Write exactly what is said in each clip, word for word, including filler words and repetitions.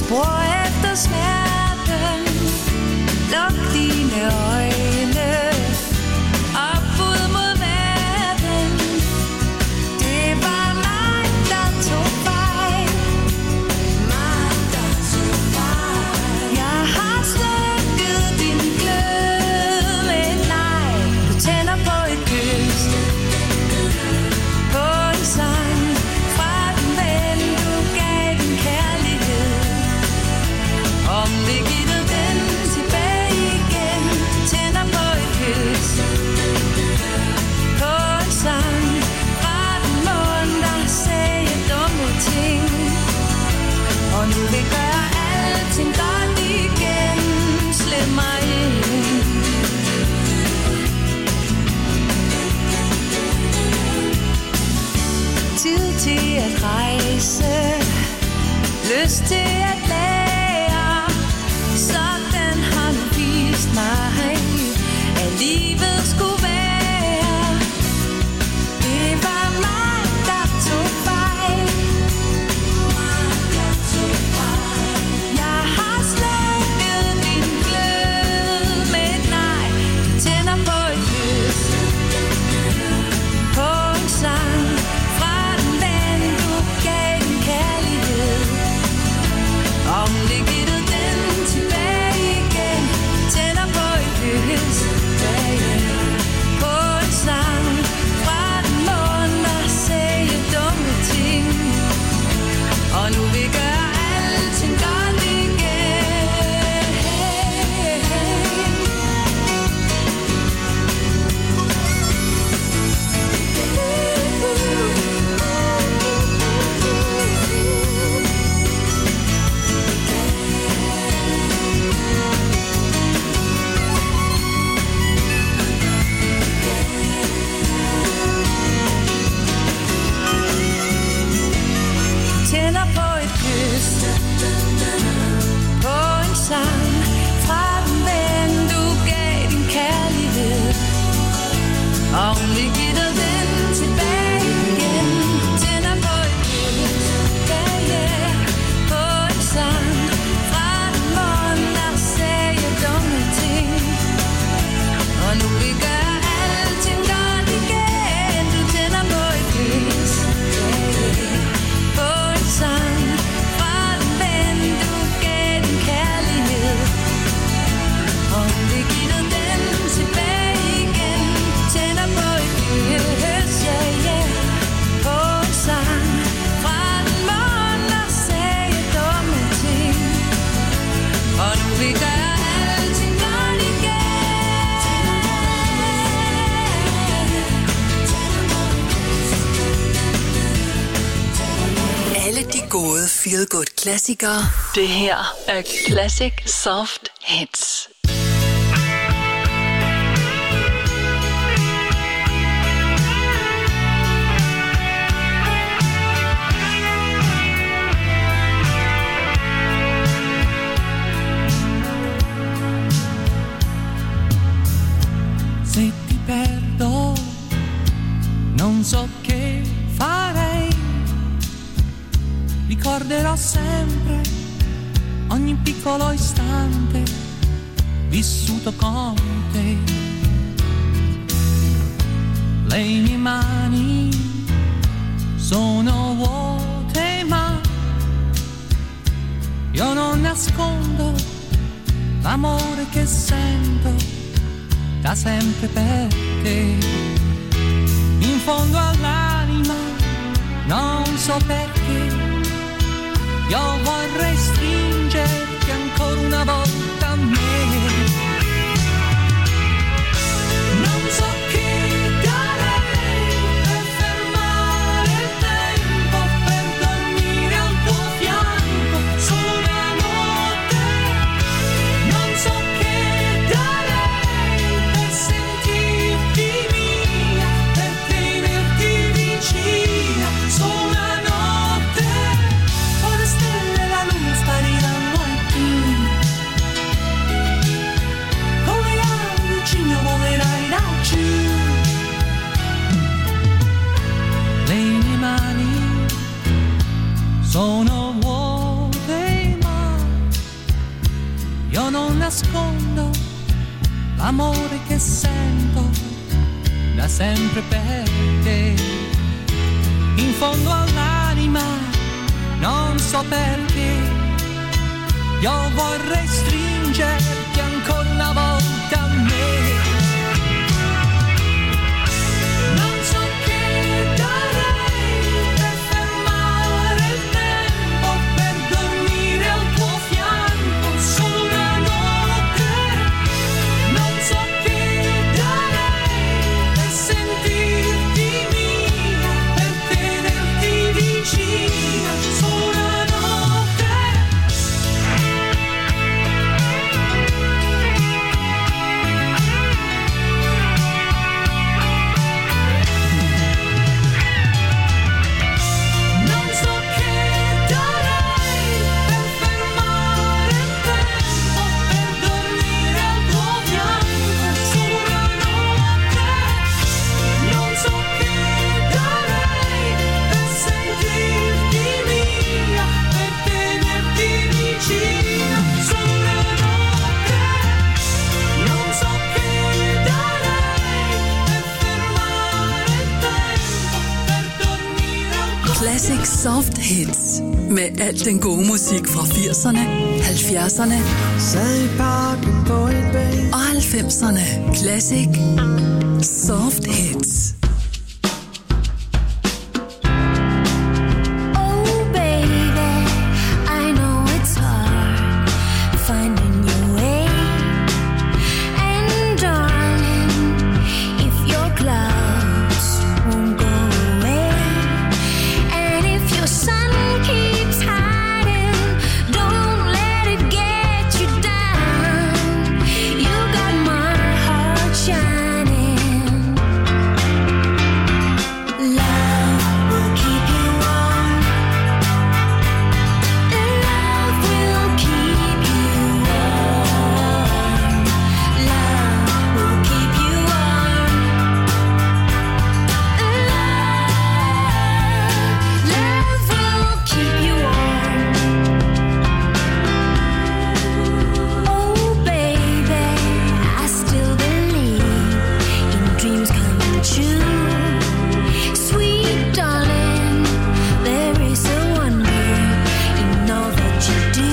Spor efter smerten. Luk dine øjne. Op ud mod verden. Det var mig, der tog fejl. Mig, der tog fejl. Jeg har slukket din glød med et nej. Du tænder på et kys. På en sang fra den ven, du gav din kærlighed. Om vi giver den tilbage igen. Tænder på et kys. På en sang fra den mund, der sagde dumme ting. Og nu vil gøre alting godt igen. Slip mig ind. Tid til at rejse. Lyst til at lære. Sådan har du vist mig, at livet skulle være. Det var mig, der tog fejl. Jeg har slukket din glød med et nej. Du tænder på et kys. På en sang fra den ven, du gav din kærlighed. Om det giver den tilbage igen. Tænder på et kys. På en sang fra den mund, der sagde dumme ting. Og nu vil gøre alting godt igen. Tænder på et kys. På en sang fra den ven, du gav din kærlighed. Om vi giver den tilbage igen. Tænder på et kys. Yeah, yeah. På en sang fra den mund, der sagde dumme ting. Og nu vi gør alting godt igen. Du tænder på et kys. Yeah, yeah. På en sang fra den ven, du gav din kærlighed. Om vi giver den tilbage igen. Tænder på et kys, yeah, yeah. På en sang fra den mund, der sagde dumme ting. Og nu vi gør alting godt igen. Alle de gode feel-good klassikere. Det her er Classic Soft Hits. Se ti perdo, non so che farei. Ricorderò sempre ogni piccolo istante vissuto con te. Le mie mani sono vuote, ma io non nascondo l'amore che sento da sempre per te. In fondo all'anima non so perché io vorrei stringerti ancora una volta a me. Non so che darei per fermare il tempo, per dormire al tuo fianco solo una notte. Non so che darei per sentirti mia, per tenerti vicina solo una notte. che sento da sempre per te. In fondo all'anima, non so perché, io vorrei stringerti ancora una volta a me. Non so che darei per fermare il tempo, per dormire al tuo fianco solo una notte. Non so che darei per sentirti mia, per tenerti vicina solo una notte. Non so che darei per fermare il tempo, per dormire al tuo fianco solo una notte. Non so che darei per sentirti mia, per tenerti vicina solo una notte. Non so che darei per fermare il tempo, per dormire al tuo Classic Soft Hits. Med al den gode musik fra firserne, halvfjerdserne og halvfemserne. Classic Soft Hits. Oh baby, I know it's hard finding your way. And darling, if your clouds won't go away, and if your sun keeps hiding, don't let it get you down. You got my heart shining. Love will keep you warm. Love will keep you warm. Love will keep you warm. Love, love will keep you warm. Oh baby, I still believe in dreams coming true. Sweet darling, there is a wonder in all that you do.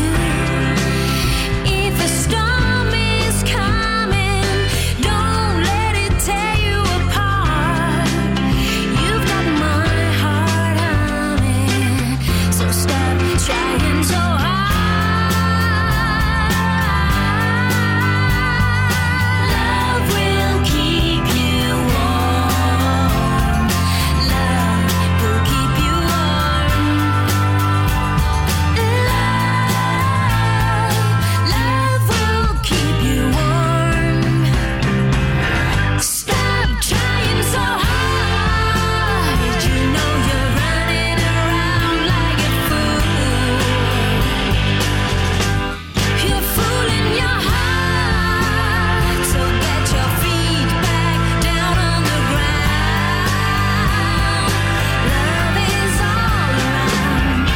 If a storm is coming, don't let it tear you apart. You've got my heart humming, so stop trying so hard. Love will keep you warm. Love will keep you warm. Love, love will keep you warm. Stop trying so hard. You know you're running around like a fool. You're fooling your heart. So get your feet back down on the ground. Love is all around.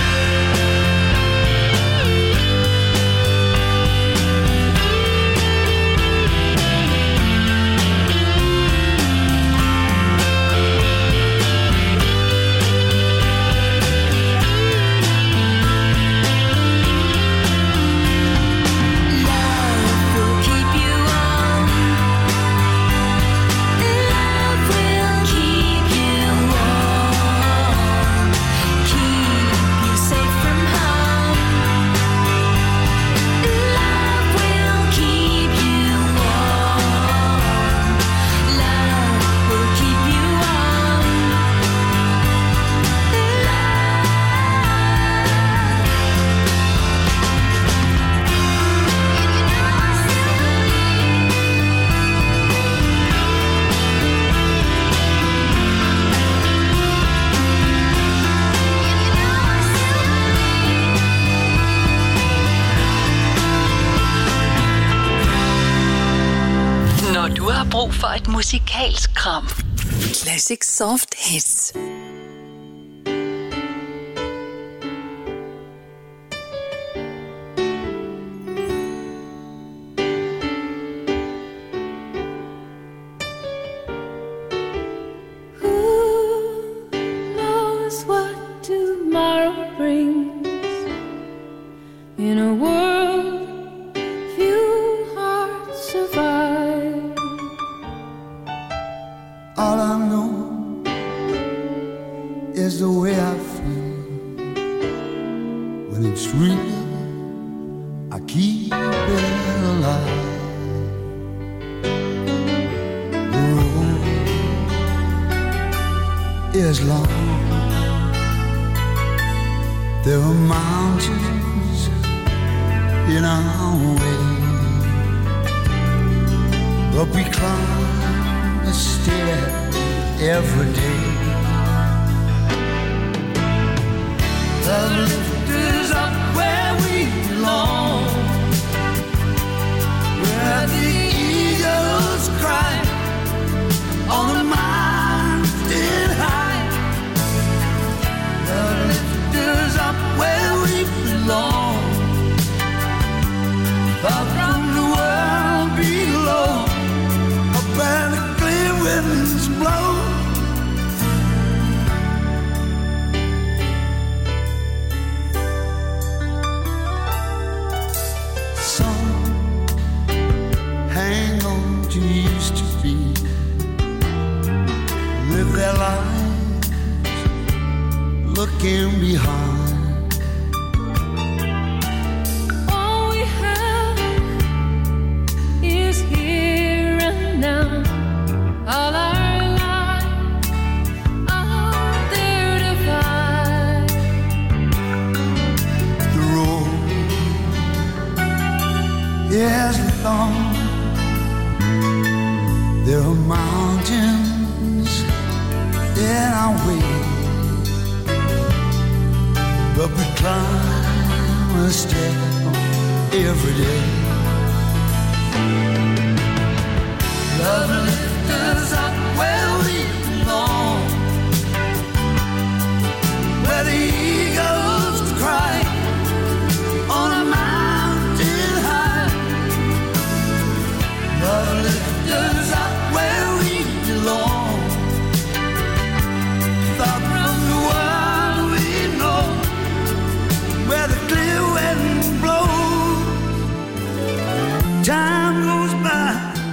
Love will keep you warm. Love will keep you warm. Keep you safe from harm. Love will keep you warm. Love will keep you warm. Når du har brug for et musikalsk kram. Classic Soft Hits. is the way I feel. When it's real, I keep it alive. The road is long. There are mountains in our way, but we climb a stair every day. The lift is up where we belong, where the eagles cry on the mountain high. The lift is up where we belong, far from the world below, up where the clear winds blow. Hang on to used to be, live their lives looking behind. All we have is here and now. All our lives are there to find. The road is long. There are mountains in our way, but we climb a step every day. Love lifts us up where we belong, where the eagles cry on a mountain high. Love lifts us up where we belong, far from the world we know, where the clear wind blows. Time goes by,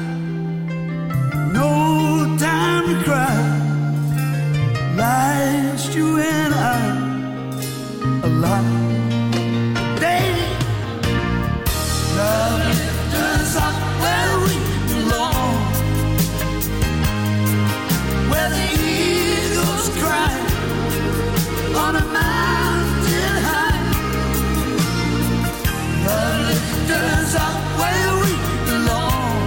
no time to cry. Life's you and I alive. Day, love lifts us up where we belong, where the eagles cry on a mountain high. Love lifts us up where we belong,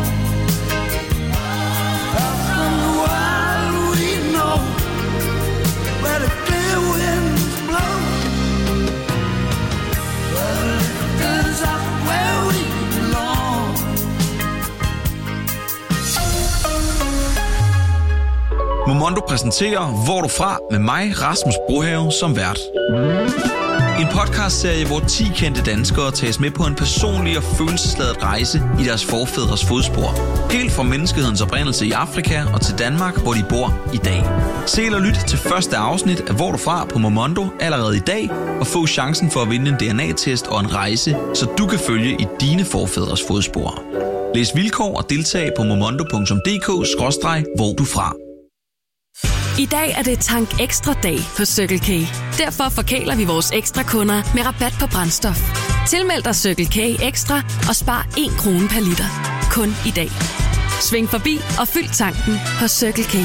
far from the world we know, where the clear winds blow. Love lifts us up where we belong. Momondo præsenterer Hvor er du fra? Med mig, Rasmus Brohave, som vært. En podcastserie, hvor ti kendte danskere tages med på en personlig og følelsesladet rejse i deres forfædres fodspor. Helt fra menneskehedens oprindelse i Afrika og til Danmark, hvor de bor i dag. Se eller lyt til første afsnit af Hvor er du fra? På Momondo allerede i dag, og få chancen for at vinde en D N A-test og en rejse, så du kan følge i dine forfædres fodspor. Læs vilkår og deltag på momondo punktum d k skråstreg hvor du fra. I dag er det Tank Ekstra dag på Circle K. Derfor forkæler vi vores ekstra kunder med rabat på brændstof. Tilmeld dig Circle K Ekstra og spar en krone per liter. Kun i dag. Sving forbi og fyld tanken på Circle K.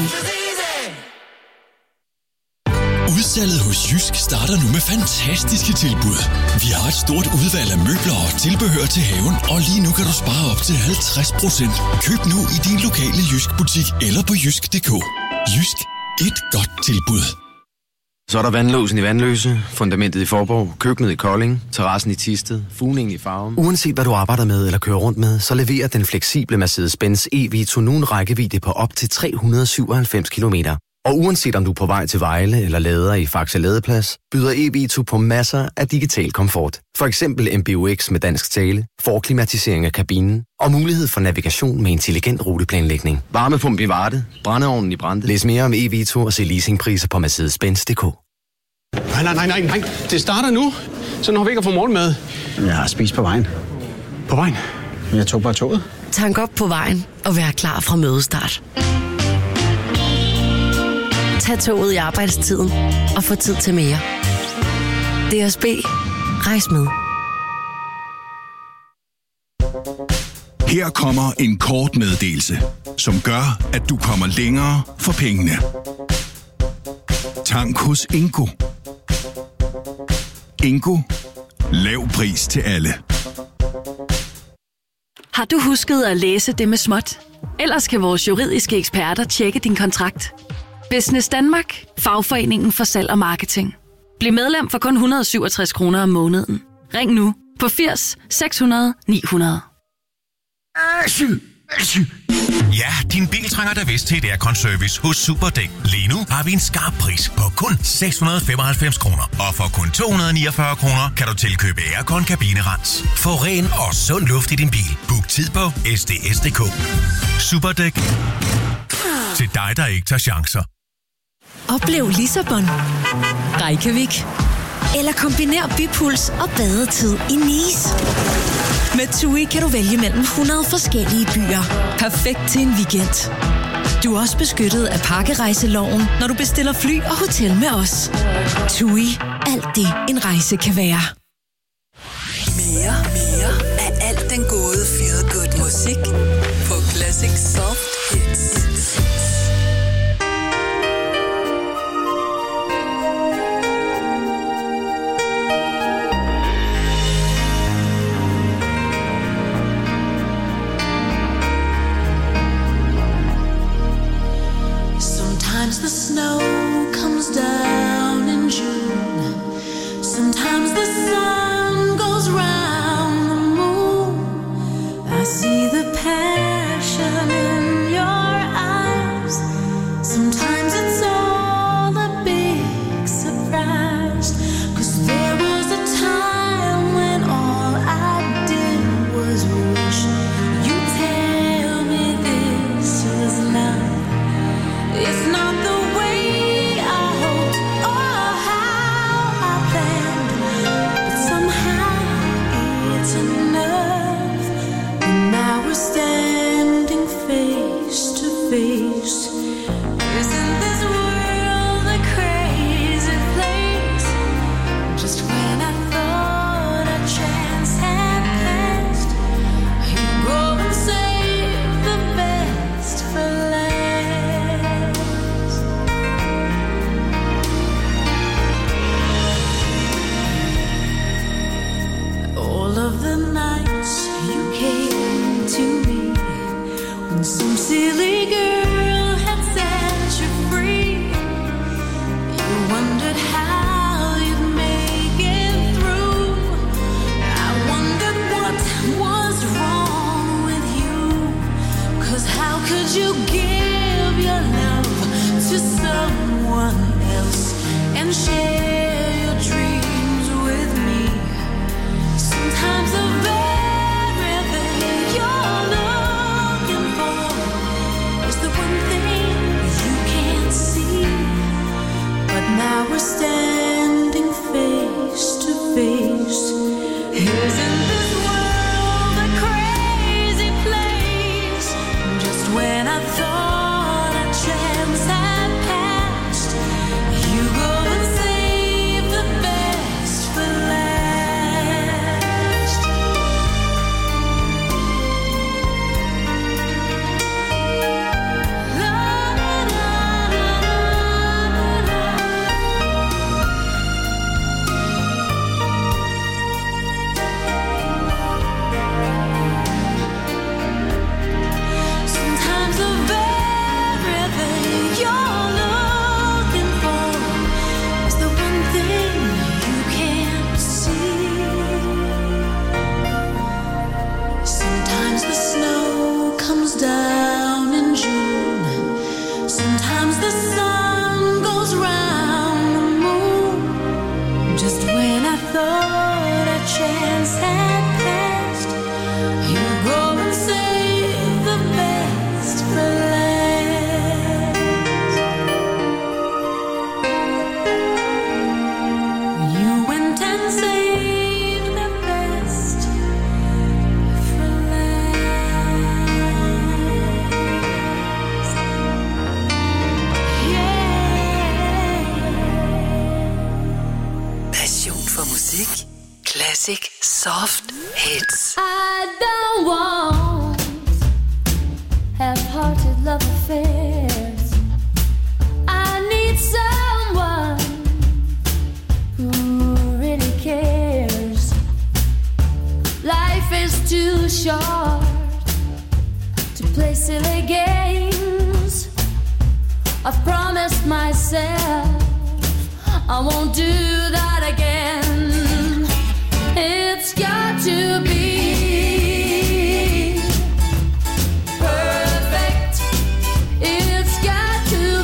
Udsalget hos Jysk starter nu med fantastiske tilbud. Vi har et stort udvalg af møbler og tilbehør til haven, og lige nu kan du spare op til halvtreds procent. Køb nu i din lokale Jysk-butik eller på jysk punktum d k. Jysk. Et godt tilbud. Så er der vandlåsen i Vandløse, fundamentet i Forborg, køkkenet i Kolding, terrassen i Thisted, fugningen i Farum. Uanset hvad du arbejder med eller kører rundt med, så leverer den fleksible Mercedes-Benz E-Vito nu en rækkevidde på op til tre hundrede og syvoghalvfems kilometer. Og uanset om du er på vej til Vejle eller lader i Faxe Ladeplads, byder E-Vito på masser af digital komfort. For eksempel M B U X med dansk tale, forklimatisering af kabinen og mulighed for navigation med intelligent ruteplanlægning. Varmepumpe i Varde, brændeovnen i Brande. Læs mere om E-Vito og se leasingpriser på Mercedes Benz punktum d k. Nej, nej, nej, nej, nej. Det starter nu. Så når vi ikke har fået morgenmad. Jeg har spist på vejen. På vejen? Jeg tog bare toget. Tank op på vejen og vær klar fra mødestart. Tag toget i arbejdstiden og få tid til mere. D S B. Rejs med. Her kommer en kort meddelelse, som gør, at du kommer længere for pengene. Tank hos Ingo. Ingo. Lav pris til alle. Har du husket at læse det med småt? Ellers kan vores juridiske eksperter tjekke din kontrakt. Business Danmark. Fagforeningen for salg og marketing. Bliv medlem for kun et hundrede og syvogtres kroner om måneden. Ring nu på firs seks hundrede ni hundrede. Ja, din bil trænger da vist til et aircon-service hos Superdæk. Lige nu har vi en skarp pris på kun seks hundrede og femoghalvfems kroner. Og for kun to hundrede og niogfyrre kroner kan du tilkøbe aircon kabinerens. Få ren og sund luft i din bil. Book tid på s d s punktum d k. Superdæk. Til dig, der ikke tager chancer. Oplev Lissabon, Reykjavik eller kombiner bypuls og badetid i Nice. Med TUI kan du vælge mellem hundrede forskellige byer. Perfekt til en weekend. Du er også beskyttet af pakkerejseloven, når du bestiller fly og hotel med os. TUI. Alt det, en rejse kan være. Mere, mere af alt den gode feel good musik på Classic Soft Hits. Sometimes the snow comes down in June. Sometimes the sun goes round the moon. I see the passion in your eyes. Sometimes it's all a big surprise. 'Cause there was a time when all I did was wish you'd tell me this is love. It's not the way I hoped or how I planned, but somehow it's enough. And now we're standing face to face. Isn't this world a crazy place? Just when I thought a chance had passed, you go and save the best for last. All of the nights you came to me when some silly girl had set you free. You wondered how you'd make it through. I wondered what was wrong with you. 'Cause how could you give your love to someone else and share your dreams with me? Sometimes the very thing you're looking for is the one thing you can't see. But now we're standing face to face. Isn't this world a crazy place? Just when I thought a chance had passed, you go and save the best for last. La, la, la, la, la, la. Musik. Classic Soft Hits. I don't want half-hearted love affairs. I need someone who really cares. Life is too short to play silly games. I've promised myself I won't do that again. It's got to be perfect. It's got to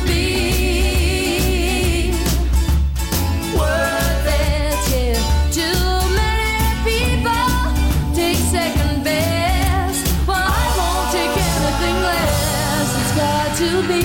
be worth it. Yeah. Too many people take second best. Well, I won't take anything less. It's got to be.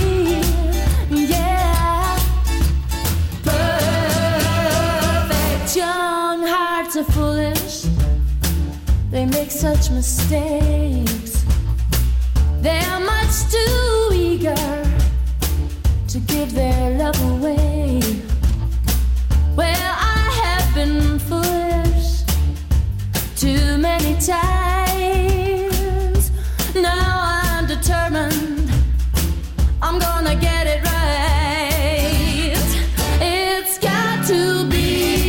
Young hearts are foolish. They make such mistakes. They're much too eager to give their love away. Well, I have been foolish too many times. Now I'm determined I'm gonna get it right. It's got to be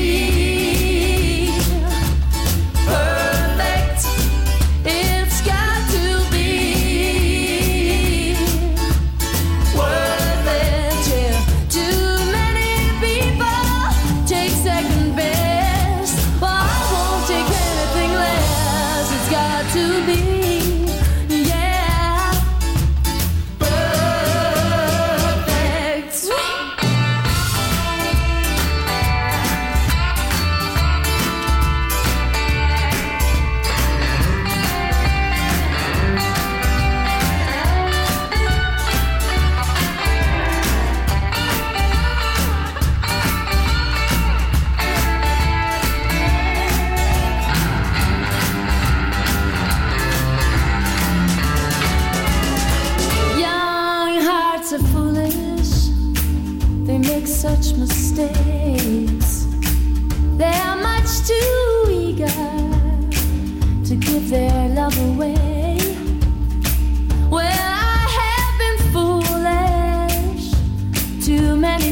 such mistakes. They're much too eager to give their love away. Well, I have been foolish too many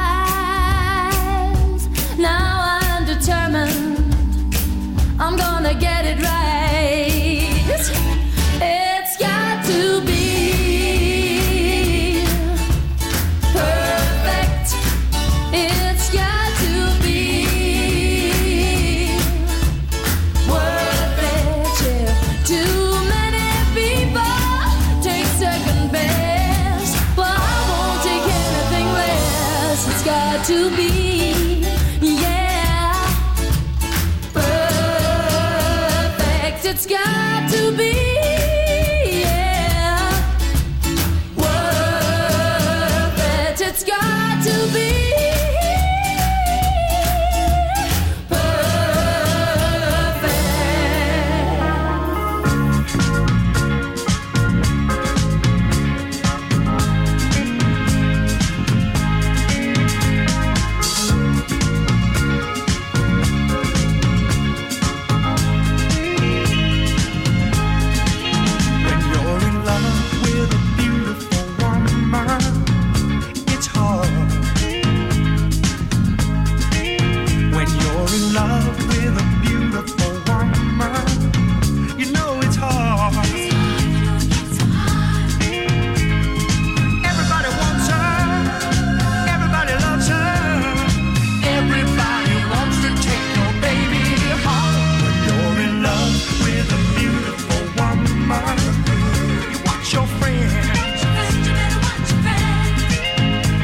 times. Now I'm determined I'm gonna get it right. It's got to be to be, yeah, perfect. It's got to be, yeah, worth it. It's got to be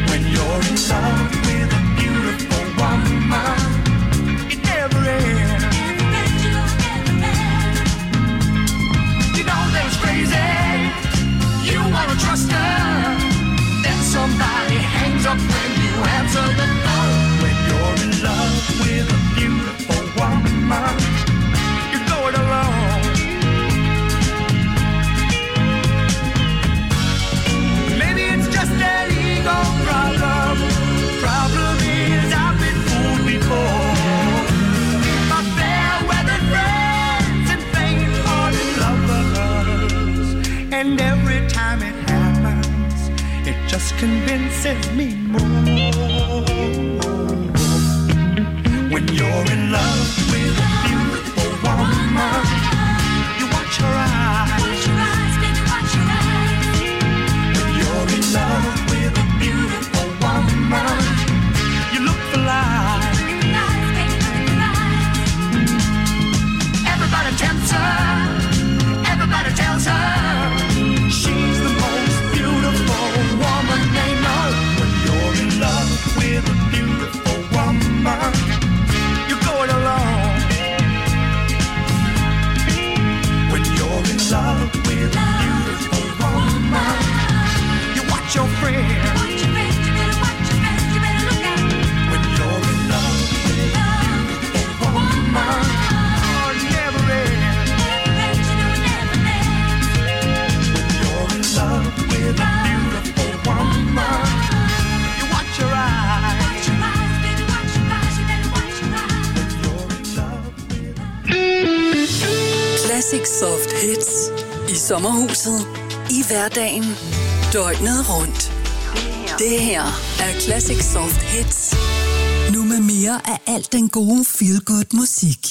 love with a beautiful woman, it never ends. soft hits i sommerhuset, i hverdagen, døgnet rundt. Det her er Classic Soft Hits. Nu med mere af alt den gode feel-good musik.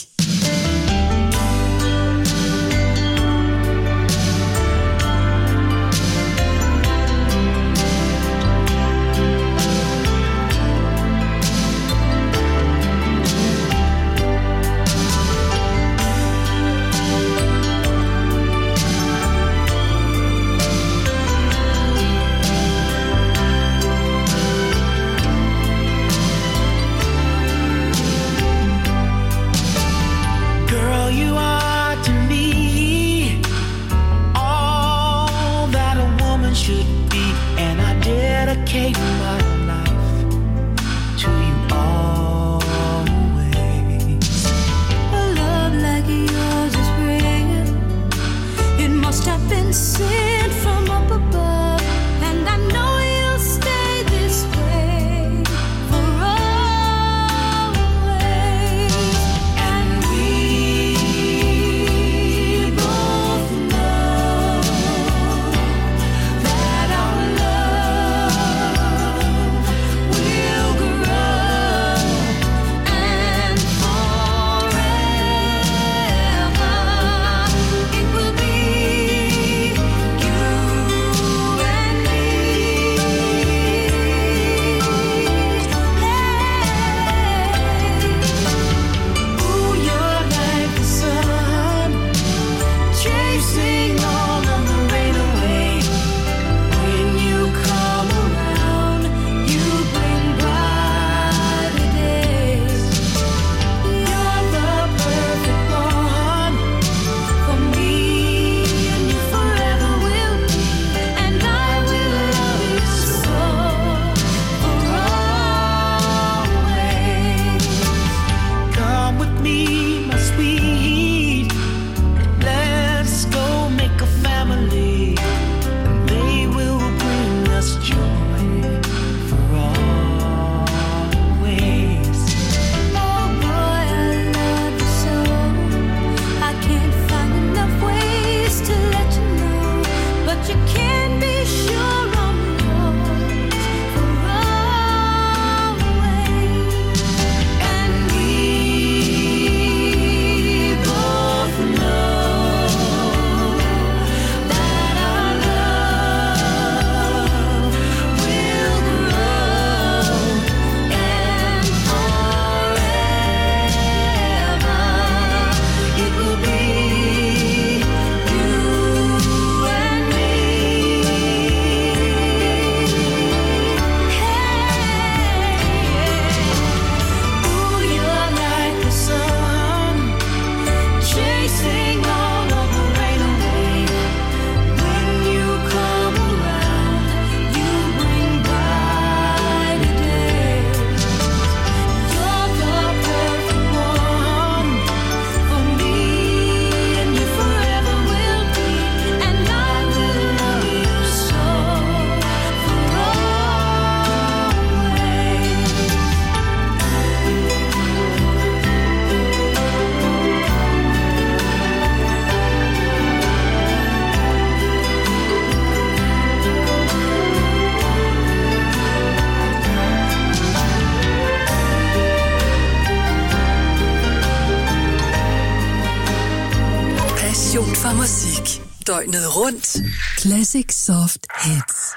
Døgnet rundt. Classic Soft Hits.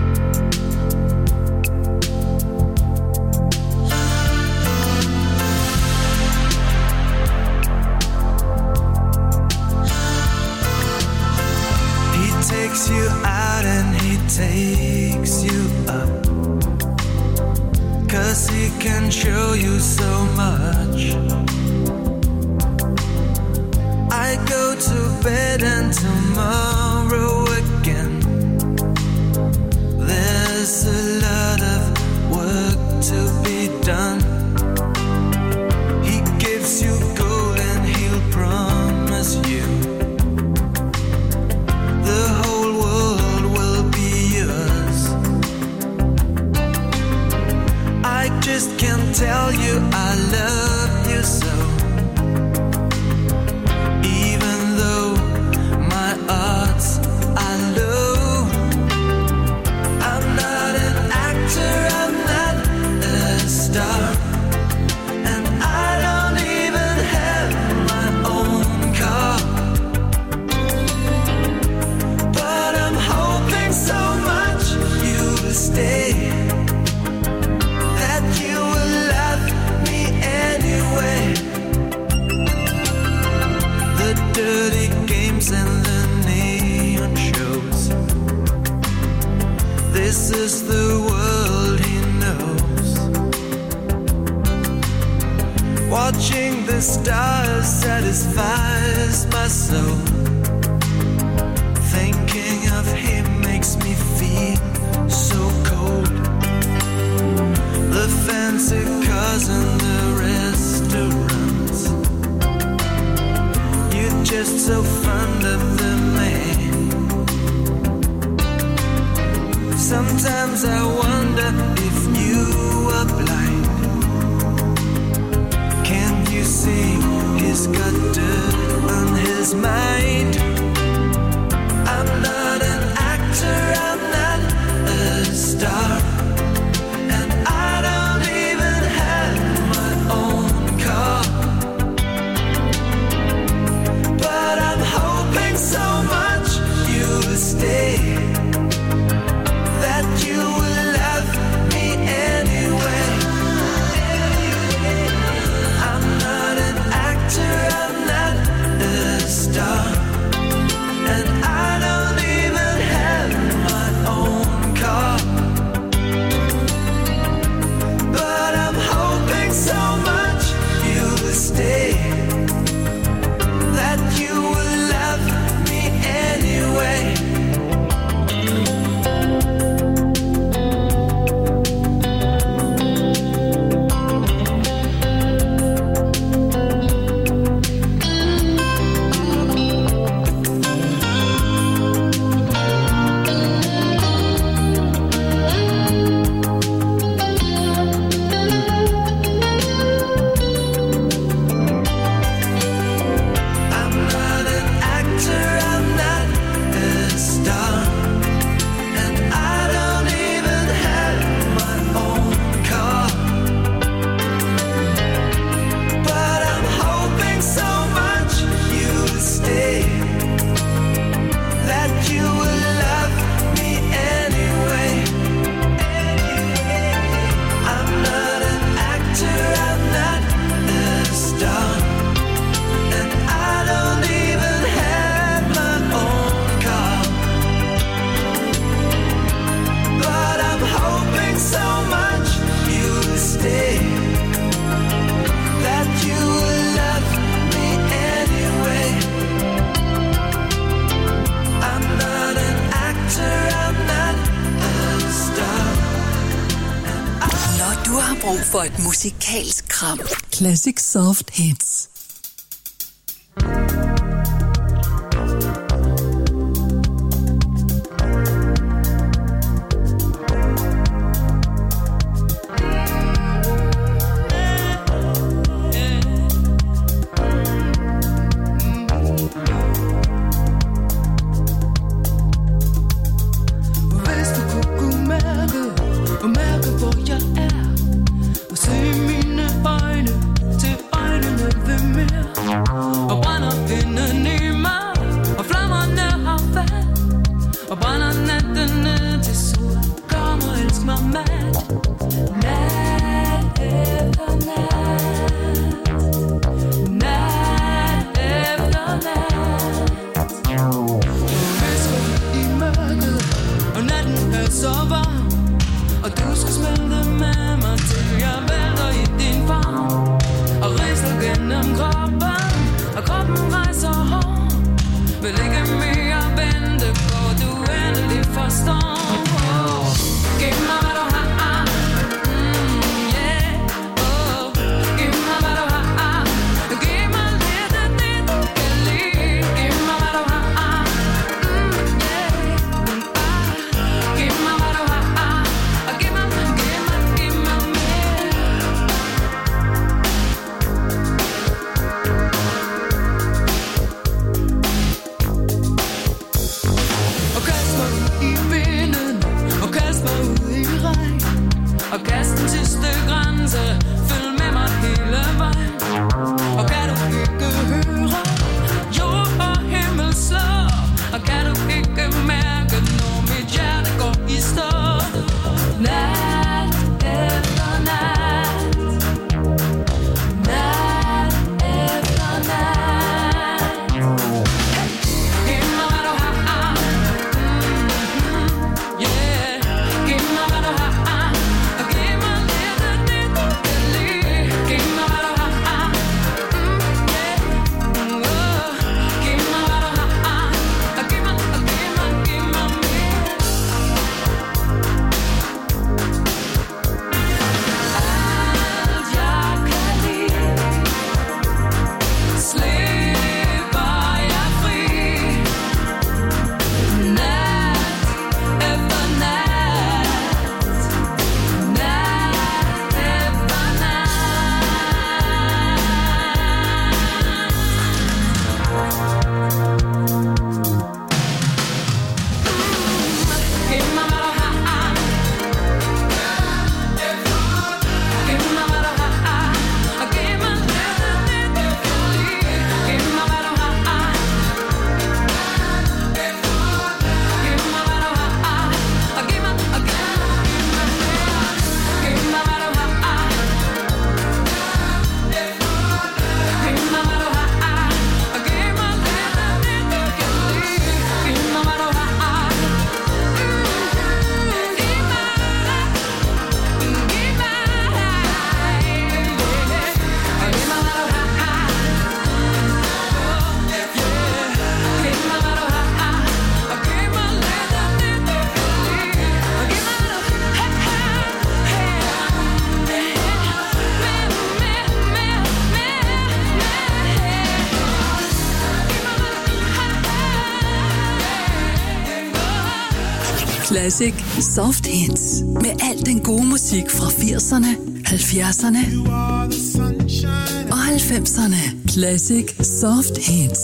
He takes you out and he takes you up, 'cause he can show you so much. I go to bed and tomorrow again. There's a lot of work to be done. He gives you gold and he'll promise you the whole world will be yours. I just can't tell you I love you so, even though Watching the stars satisfies my soul. Thinking of him makes me feel so cold. The fancy cars and the restaurants, you're just so fond of the man. Sometimes I wonder if you are blind. Can you see he's got dirt on his mind? I'm not an actor, I'm not a star, and I don't even have my own car. But I'm hoping so much you'll stay, that you will love me anyway. I'm not an actor, I'm not a star, and I don't even have my own car. But I'm hoping so much you will stay, that you will love me anyway. For et musikalsk kram. Classic Soft Hits. Gennem kroppen Classic Soft Hits. Med al den gode musik fra firserne, halvfjerdserne og halvfemserne. Classic Soft Hits.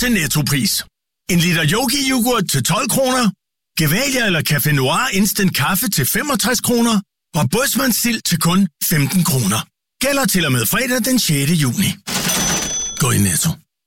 til Nettopris. En liter Yogi-yoghurt til tolv kroner. Gevalia eller Café Noir Instant Kaffe til femogtres kroner. Og Bådsmandsild til kun femten kroner. Gælder til og med fredag den sjette juni. Gå i Netto.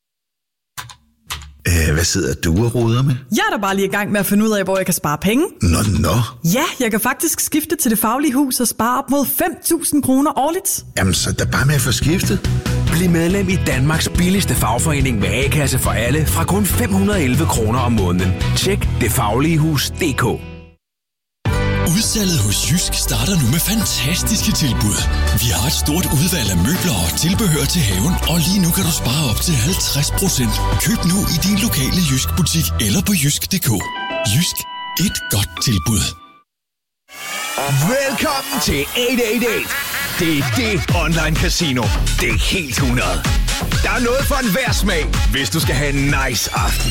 Æh, hvad sidder du og roder med? Jeg er da bare lige i gang med at finde ud af, hvor jeg kan spare penge. Nå, nå. Ja, jeg kan faktisk skifte til Det Faglige Hus og spare op mod fem tusind kroner årligt. Jamen, så er der bare med at få skiftet. Bliv medlem i Danmarks billigste fagforening med A-kasse for alle fra kun fem hundrede og elleve kroner om måneden. Tjek det faglige hus punktum d k. Udsalget hos Jysk starter nu med fantastiske tilbud. Vi har et stort udvalg af møbler og tilbehør til haven, og lige nu kan du spare op til halvtreds procent. Køb nu i din lokale Jysk butik eller på jysk punktum d k. Jysk. Et godt tilbud. Velkommen til otte otte otte. Det er det online casino. Det er helt hundrede. Der er noget for enhver smag, hvis du skal have en nice aften.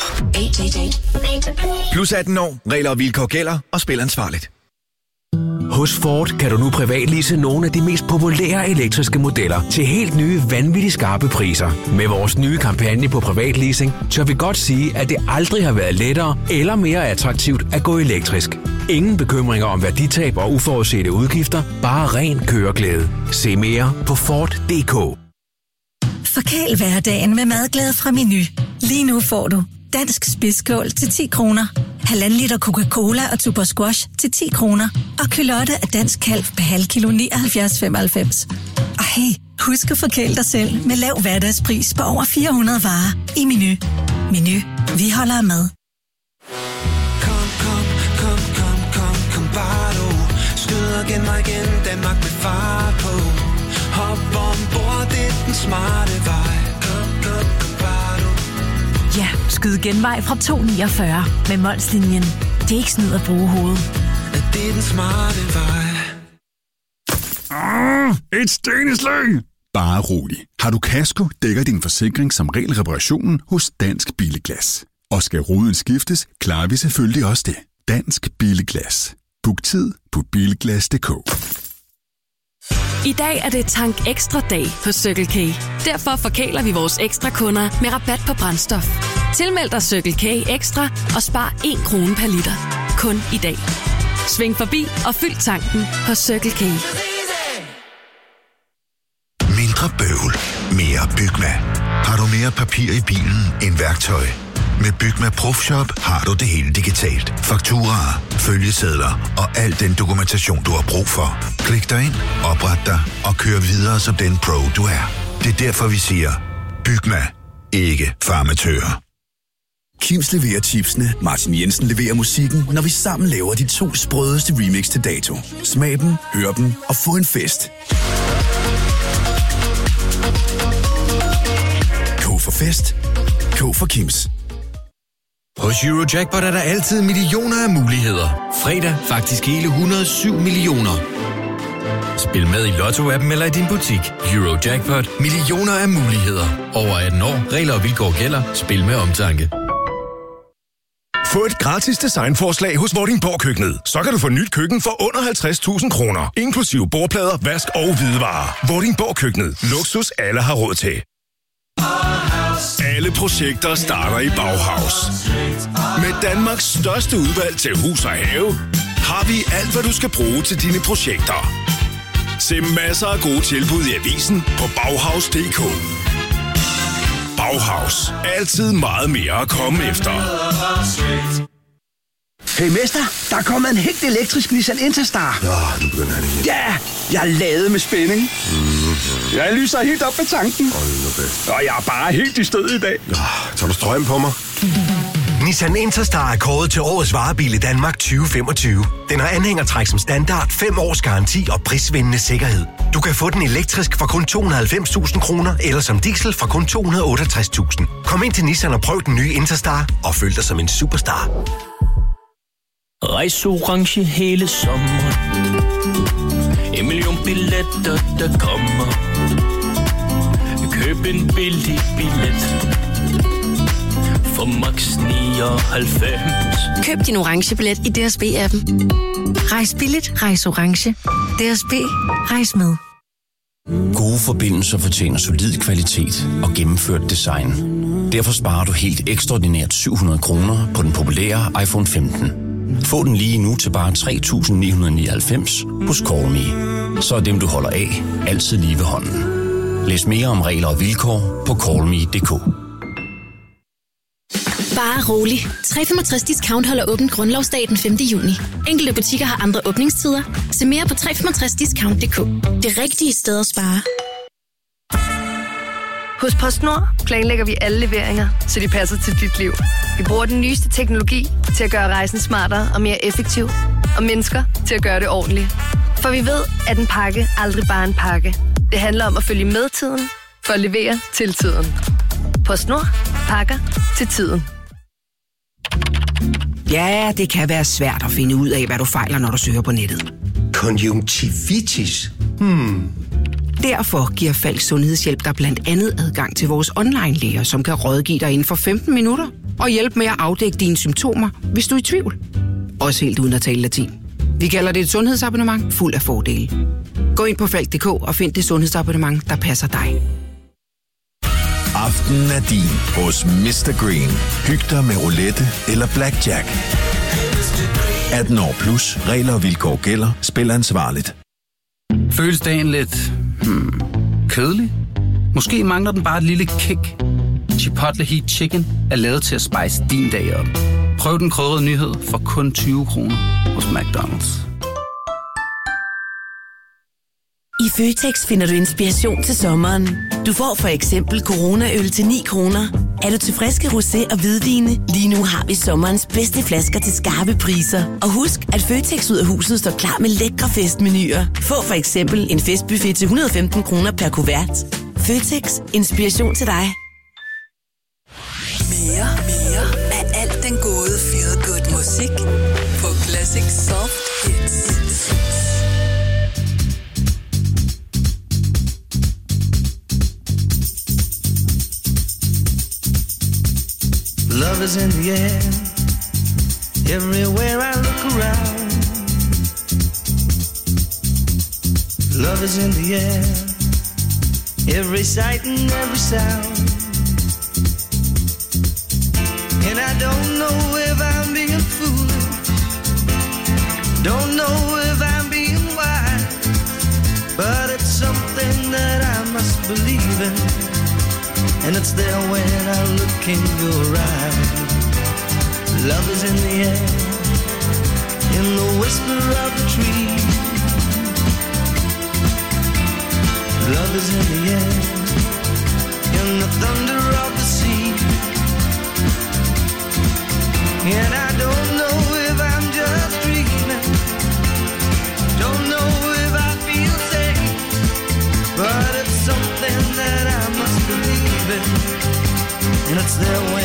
Plus atten år, regler og vilkår gælder, og spil ansvarligt. Hos Ford kan du nu privatlease nogle af de mest populære elektriske modeller til helt nye, vanvittigt skarpe priser. Med vores nye kampagne på privatleasing, tør vi godt sige, at det aldrig har været lettere eller mere attraktivt at gå elektrisk. Ingen bekymringer om værditab og uforudsete udgifter, bare ren køreglæde. Se mere på Ford punktum d k. Forkæl hverdagen med madglæde fra Meny. Lige nu får du dansk spidskål til ti kroner, halvanden liter Coca-Cola og Tuborg Squash til ti kroner, og kylotte af dansk kalv per halv kilo nioghalvfjerds femoghalvfems. Og hey, husk at forkæle dig selv med lav hverdagspris på over fire hundrede varer i Meny. Meny. Vi holder af mad. Kom, kom, kom, kom, kom, kom, bare du. Skyd og gen mig igen, Danmark med fart på. Hop ombord, det er den smarte vej. Kom, kom, kom, bare du. Ja, skyd genvej fra to niogfyrre med Molslinjen. Det er ikke snyd at bruge hovedet. Det er den smarte vej. Ah, et steneslæng! Bare rolig. Har du kasko, dækker din forsikring som regel reparationen hos Dansk Billeglas. Og skal ruden skiftes, klarer vi selvfølgelig også det. Dansk Billeglas. Book tid på bilglas punktum d k. I dag er det Tank Ekstra dag hos Circle K. Derfor forkæler vi vores ekstra kunder med rabat på brændstof. Tilmeld dig Circle K Ekstra og spar en krone per liter. Kun i dag. Sving forbi og fyld tanken hos Circle K. Mindre bøvl, mere Bygma. Har du mere papir i bilen end værktøj? Med Bygma Profshop har du det hele digitalt. Fakturaer, følgesedler og al den dokumentation, du har brug for. Klik dig ind, opret dig og kør videre som den pro, du er. Det er derfor, vi siger, Bygma, ikke farmatører. Kims leverer chipsene, Martin Jensen leverer musikken, når vi sammen laver de to sprødeste remix til dato. Smag dem, hør dem og få en fest. K for fest. K for Kims. Hos Eurojackpot er der altid millioner af muligheder. Fredag faktisk hele et hundrede og syv millioner. Spil med i Lotto-appen eller i din butik. Eurojackpot. Millioner af muligheder. Over atten år. Regler og vilkår gælder. Spil med omtanke. Få et gratis designforslag hos Vordingborg Køkkenet. Så kan du få nyt køkken for under halvtreds tusind kroner. Inklusive bordplader, vask og hvidevarer. Vordingborg Køkkenet. Luksus alle har råd til. Alle projekter starter i Bauhaus. Med Danmarks største udvalg til hus og have, har vi alt, hvad du skal bruge til dine projekter. Se masser af gode tilbud i avisen på Bauhaus punktum d k. Bauhaus. Altid meget mere at komme efter. Hey mester, der er kommet en helt elektrisk Nissan Interstar. Nå, nu begynder han igen. Ja, jeg er ladet med spænding. Mm, jeg lyser helt op med tanken. Hold nu fast. Og jeg er bare helt i stød i dag. Ja, tager du strøm på mig? Nissan Interstar er kåret til årets varebil i Danmark tyve femogtyve. Den har anhængertræk som standard, fem års garanti og prisvindende sikkerhed. Du kan få den elektrisk for kun to hundrede og halvfems tusind kroner, eller som diesel for kun to hundrede og otteogtres tusind. Kom ind til Nissan og prøv den nye Interstar, og føl dig som en superstar. Rejs orange hele sommeren. En million billetter, der kommer. Køb en billig billet for max nioghalvfems. Køb din orange billet i D S B-appen. Rejs billigt, rejs orange. D S B, rejs med. Gode forbindelser fortjener solid kvalitet og gennemført design. Derfor sparer du helt ekstraordinært syv hundrede kroner på den populære iPhone femten. Få den lige nu til bare tre tusind ni hundrede nioghalvfems hos Call.me. Så er dem, du holder af, altid lige ved hånden. Læs mere om regler og vilkår på call me punktum d k. Bare rolig. tre komma femogtres Discount holder åbent grundlovsdag den femte juni. Enkelte butikker har andre åbningstider. Se mere på tre komma femogtres discount punktum d k. Det rigtige sted at spare. Hos PostNord planlægger vi alle leveringer, så de passer til dit liv. Vi bruger den nyeste teknologi til at gøre rejsen smartere og mere effektiv. Og mennesker til at gøre det ordentligt. For vi ved, at en pakke aldrig bare er en pakke. Det handler om at følge med tiden, for at levere til tiden. PostNord. Pakker til tiden. Ja, det kan være svært at finde ud af, hvad du fejler, når du søger på nettet. Konjunktivitis? Hmm. Derfor giver Falk Sundhedshjælp dig blandt andet adgang til vores online-læger, som kan rådgive dig inden for femten minutter og hjælpe med at afdække dine symptomer, hvis du er i tvivl. Også helt uden at tale latin. Vi kalder det et sundhedsabonnement fuld af fordele. Gå ind på falk punktum d k og find det sundhedsabonnement, der passer dig. Aftenen er din hos mister Green. Hyg dig med roulette eller blackjack. atten år plus. Regler og vilkår gælder. Spil ansvarligt. Føles dagen lidt hmm, kedelig? Måske mangler den bare et lille kick. Chipotle Heat Chicken er lavet til at spice din dag op. Prøv den krydrede nyhed for kun tyve kroner hos McDonald's. I Føtex finder du inspiration til sommeren. Du får for eksempel Corona-øl til ni kroner. Er du til friske rosé og hvidvine? Lige nu har vi sommerens bedste flasker til skarpe priser. Og husk, at Føtex ud af huset står klar med lækre festmenuer. Få for eksempel en festbuffet til et hundrede og femten kroner per kuvert. Føtex. Inspiration til dig. Mere, mere af alt den gode feel-good musik på Classic Soft Hits. Love is in the air, everywhere I look around. Love is in the air, every sight and every sound. And I don't know if I'm being foolish, don't know if I'm being wise, but it's something that I must believe in. And it's there when I look in your eyes. Love is in the air, in the whisper of the tree. Love is in the air, in the thunder of the sea. And I don't know if I'm just dreaming, don't know if I feel safe, but it's something that I must believe in. And it's there when